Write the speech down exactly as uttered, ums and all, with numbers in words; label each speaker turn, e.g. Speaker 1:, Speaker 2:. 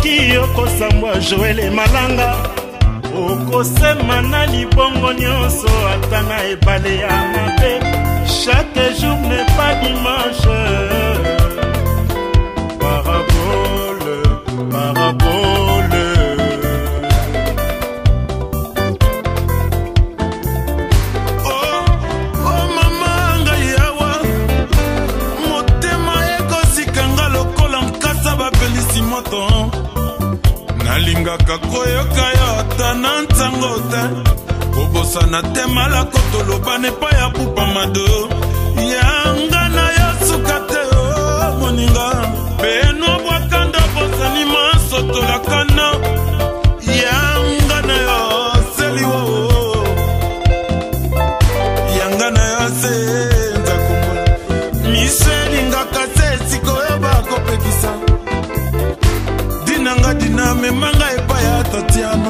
Speaker 1: soki okosambwa Joel Malanga okosema na libongo nyonso ata na ebale ya mabe. Chaque jour n'est pas dimanche. Parabole, parabole. Oh, oh mama ngai awa motema ekosikanga lokola nkasa bapelisi moto. Nalingaka koyoka yo ata na ntango te. Obosana te malako toloba nepa ya pupa mado. Yanga na yo sukate o moninga. Beno bwakanda bosani maso tolakana. Yanga na yo seli wo. Yanga na yo se nzakumula. Miseli nga kase siko eba kopekisa. Dinanga diname manga epa ya tatiana.